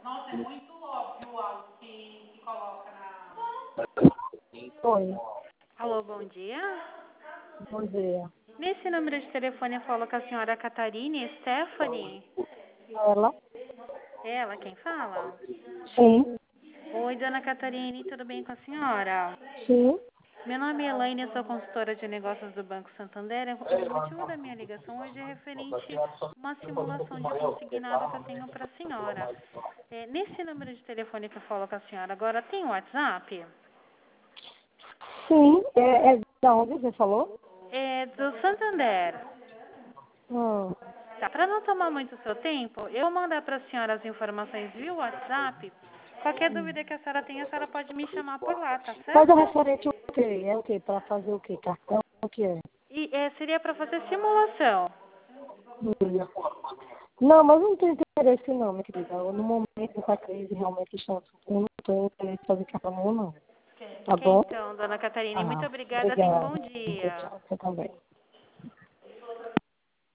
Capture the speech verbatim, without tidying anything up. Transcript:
Oi, Alô, bom dia. bom dia. Nesse número de telefone eu falo com a senhora Catarine Stephanie. Ela? É ela quem fala? Sim, Oi, dona Catarine, tudo bem com a senhora? sim. Meu nome é Elaine, eu sou consultora de negócios do Banco Santander. O motivo da minha ligação hoje é referente a uma simulação de consignado que eu tenho para a senhora. É, nesse número de telefone que eu falo com a senhora agora, tem WhatsApp? Sim, é, é da onde você falou? É do Santander. Hum, Tá, para não tomar muito seu tempo, eu vou mandar para a senhora as informações via WhatsApp. Qualquer dúvida que a senhora tenha, a senhora pode me chamar por lá, tá Mas é certo? referente ao quê? É o quê? Para fazer o quê? Cartão? O que é? E é, seria para fazer simulação. Hum. Não, mas não tenho interesse não, minha querida. No momento dessa crise, realmente, estamos, eu não tenho interesse em fazer cartão, não. Tá Ok, bom? então, dona Catarina, muito Ah, obrigada. Tenha um bom obrigada. dia. Tchau, você também.